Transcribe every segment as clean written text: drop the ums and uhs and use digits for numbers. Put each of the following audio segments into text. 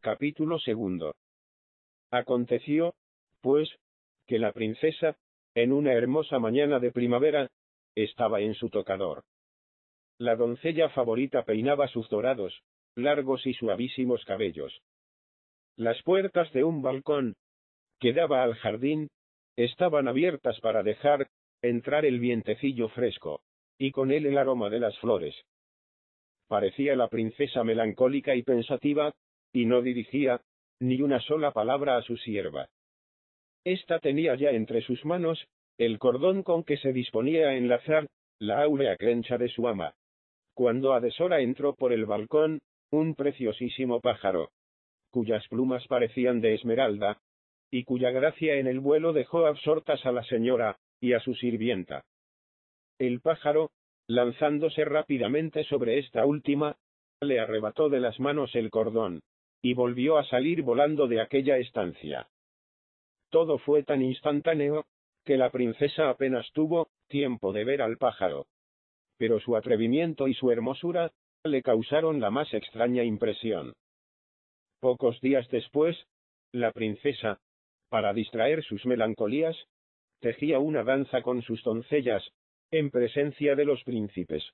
Capítulo segundo. Aconteció, pues, que la princesa, en una hermosa mañana de primavera, estaba en su tocador. La doncella favorita peinaba sus dorados, largos y suavísimos cabellos. Las puertas de un balcón, que daba al jardín, estaban abiertas para dejar entrar el vientecillo fresco, y con él el aroma de las flores. Parecía la princesa melancólica y pensativa, y no dirigía ni una sola palabra a su sierva. Esta tenía ya entre sus manos el cordón con que se disponía a enlazar la áurea crencha de su ama, cuando a deshora entró por el balcón un preciosísimo pájaro, cuyas plumas parecían de esmeralda, y cuya gracia en el vuelo dejó absortas a la señora y a su sirvienta. El pájaro, lanzándose rápidamente sobre esta última, le arrebató de las manos el cordón, y volvió a salir volando de aquella estancia. Todo fue tan instantáneo, que la princesa apenas tuvo tiempo de ver al pájaro. Pero su atrevimiento y su hermosura le causaron la más extraña impresión. Pocos días después, la princesa, para distraer sus melancolías, tejía una danza con sus doncellas, en presencia de los príncipes.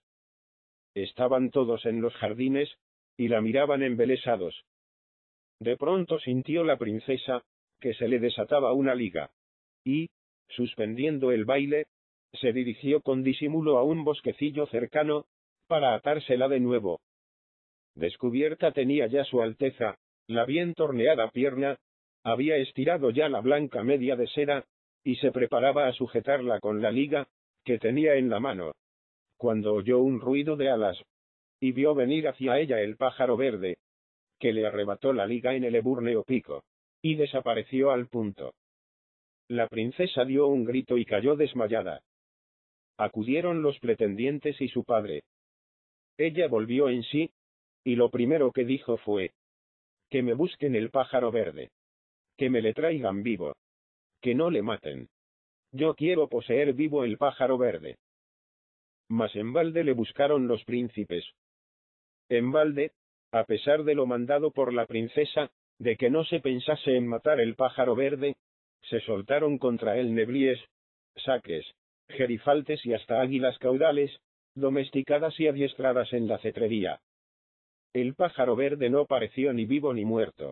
Estaban todos en los jardines, y la miraban embelesados. De pronto sintió la princesa que se le desataba una liga, y, suspendiendo el baile, se dirigió con disimulo a un bosquecillo cercano, para atársela de nuevo. Descubierta tenía ya su alteza, la bien torneada pierna, había estirado ya la blanca media de seda, y se preparaba a sujetarla con la liga que tenía en la mano, cuando oyó un ruido de alas, y vio venir hacia ella el pájaro verde, que le arrebató la liga en el ebúrneo pico, y desapareció al punto. La princesa dio un grito y cayó desmayada. Acudieron los pretendientes y su padre. Ella volvió en sí, y lo primero que dijo fue: que me busquen el pájaro verde. Que me le traigan vivo. Que no le maten. Yo quiero poseer vivo el pájaro verde. Mas en balde le buscaron los príncipes. En balde, a pesar de lo mandado por la princesa, de que no se pensase en matar el pájaro verde, se soltaron contra él neblíes, saques, gerifaltes y hasta águilas caudales, domesticadas y adiestradas en la cetrería. El pájaro verde no pareció ni vivo ni muerto.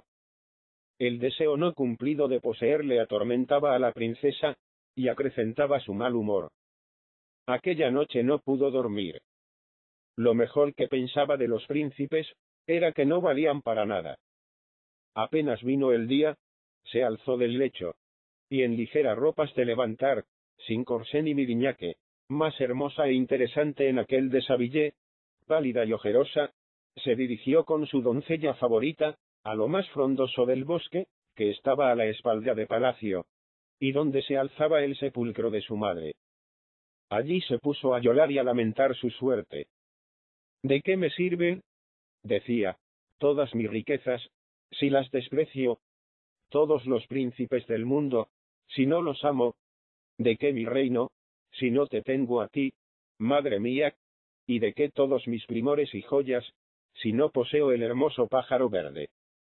El deseo no cumplido de poseerle atormentaba a la princesa, y acrecentaba su mal humor. Aquella noche no pudo dormir. Lo mejor que pensaba de los príncipes era que no valían para nada. Apenas vino el día, se alzó del lecho, y en ligeras ropas de levantar, sin corsé ni miriñaque, más hermosa e interesante en aquel desabillé, pálida y ojerosa, se dirigió con su doncella favorita a lo más frondoso del bosque, que estaba a la espalda de palacio, y donde se alzaba el sepulcro de su madre. Allí se puso a llorar y a lamentar su suerte. ¿De qué me sirven, decía, todas mis riquezas, si las desprecio? Todos los príncipes del mundo, si no los amo. ¿De qué mi reino, si no te tengo a ti, madre mía? ¿Y de qué todos mis primores y joyas, si no poseo el hermoso pájaro verde?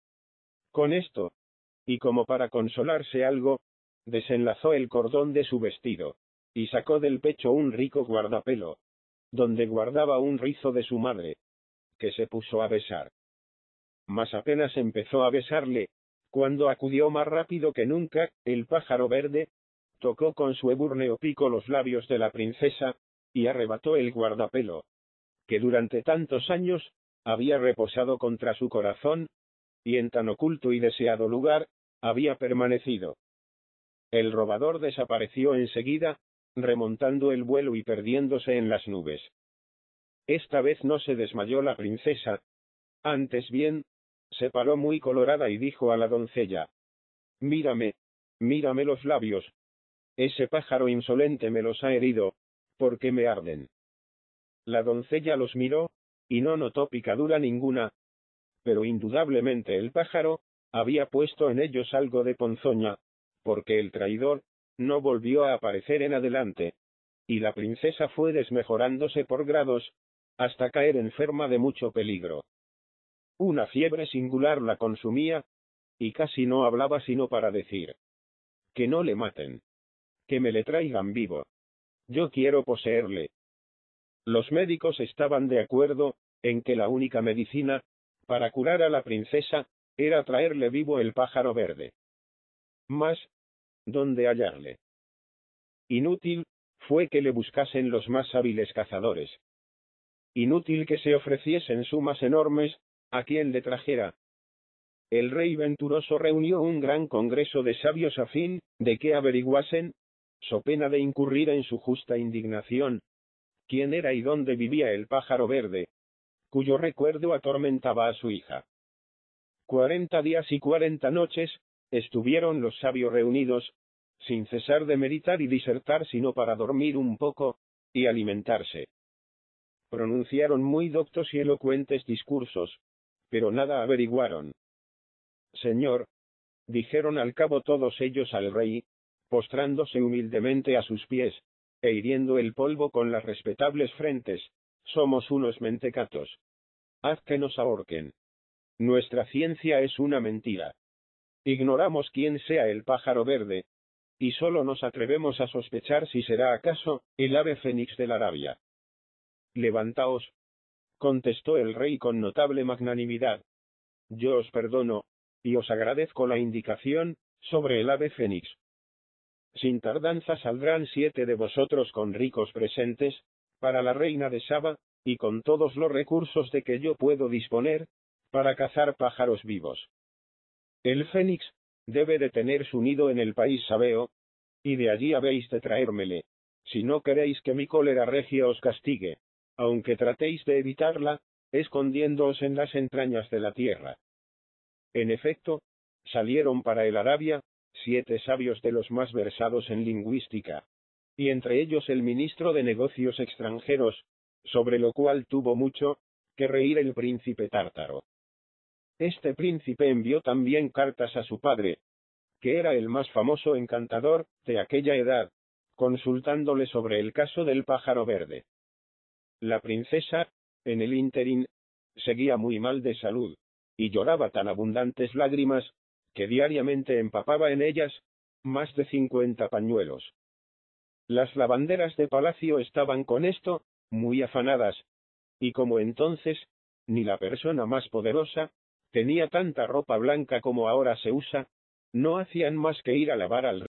Con esto, y como para consolarse algo, desenlazó el cordón de su vestido, y sacó del pecho un rico guardapelo, donde guardaba un rizo de su madre, que se puso a besar. Mas apenas empezó a besarle, cuando acudió más rápido que nunca, el pájaro verde, tocó con su ebúrneo pico los labios de la princesa, y arrebató el guardapelo, que durante tantos años había reposado contra su corazón, y en tan oculto y deseado lugar había permanecido. El robador desapareció enseguida, remontando el vuelo y perdiéndose en las nubes. Esta vez no se desmayó la princesa, antes bien, se paró muy colorada y dijo a la doncella: mírame, mírame los labios. Ese pájaro insolente me los ha herido, porque me arden. La doncella los miró, y no notó picadura ninguna, pero indudablemente el pájaro había puesto en ellos algo de ponzoña, porque el traidor no volvió a aparecer en adelante, y la princesa fue desmejorándose por grados, hasta caer enferma de mucho peligro. Una fiebre singular la consumía, y casi no hablaba sino para decir: que no le maten. Que me le traigan vivo. Yo quiero poseerle. Los médicos estaban de acuerdo en que la única medicina para curar a la princesa era traerle vivo el pájaro verde. Mas, ¿dónde hallarle? Inútil fue que le buscasen los más hábiles cazadores. Inútil que se ofreciesen sumas enormes a quien le trajera. El rey venturoso reunió un gran congreso de sabios a fin de que averiguasen, so pena de incurrir en su justa indignación, quién era y dónde vivía el pájaro verde, cuyo recuerdo atormentaba a su hija. 40 días y 40 noches estuvieron los sabios reunidos, sin cesar de meditar y disertar sino para dormir un poco y alimentarse. Pronunciaron muy doctos y elocuentes discursos, pero nada averiguaron. Señor, dijeron al cabo todos ellos al rey, postrándose humildemente a sus pies, e hiriendo el polvo con las respetables frentes, somos unos mentecatos. Haz que nos ahorquen. Nuestra ciencia es una mentira. Ignoramos quién sea el pájaro verde, y solo nos atrevemos a sospechar si será acaso el ave fénix de la Arabia. Levantaos, contestó el rey con notable magnanimidad. Yo os perdono, y os agradezco la indicación sobre el ave fénix. Sin tardanza saldrán 7 de vosotros con ricos presentes para la reina de Saba, y con todos los recursos de que yo puedo disponer para cazar pájaros vivos. El fénix debe de tener su nido en el país sabeo, y de allí habéis de traérmele, si no queréis que mi cólera regia os castigue, aunque tratéis de evitarla, escondiéndoos en las entrañas de la tierra. En efecto, salieron para el Arabia 7 sabios de los más versados en lingüística, y entre ellos el ministro de Negocios Extranjeros, sobre lo cual tuvo mucho que reír el príncipe tártaro. Este príncipe envió también cartas a su padre, que era el más famoso encantador de aquella edad, consultándole sobre el caso del pájaro verde. La princesa, en el ínterin, seguía muy mal de salud, y lloraba tan abundantes lágrimas, que diariamente empapaba en ellas más de 50 pañuelos. Las lavanderas de palacio estaban con esto muy afanadas, y como entonces, ni la persona más poderosa tenía tanta ropa blanca como ahora se usa, no hacían más que ir a lavar al